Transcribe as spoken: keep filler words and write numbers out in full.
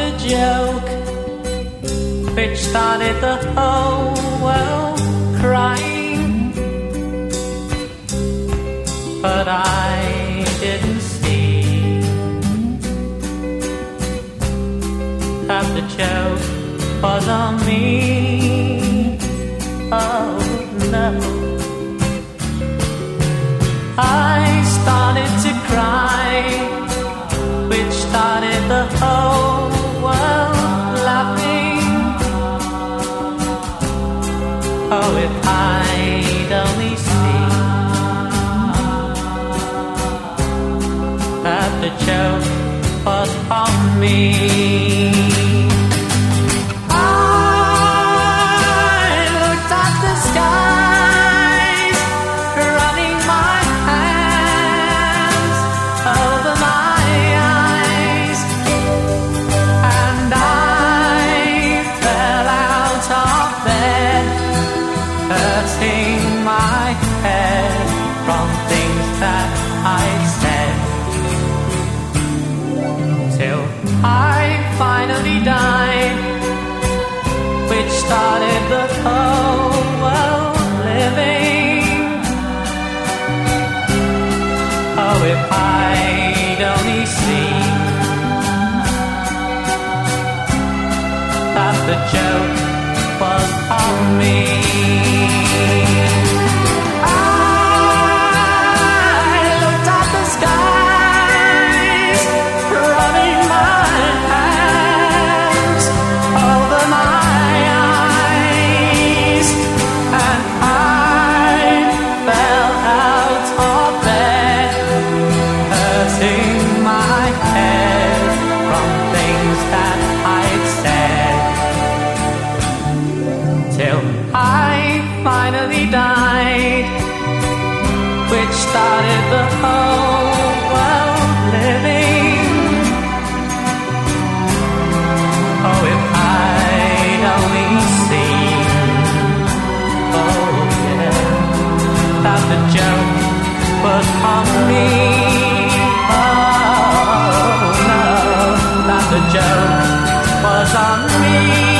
the joke which started the whole world crying, but I didn't see that the joke was on me. Oh no, I started to cry, which started the whole world laughing. Oh, if I'd only seen that the joke was on me. Hurting my head from things that I said, till I finally died, which started the whole world living. Oh, if I'd only seen that the joke was on me. Finally died, which started the whole world living. Oh, if I'd only seen, oh yeah, that the joke was on me. Oh no, that the joke was on me.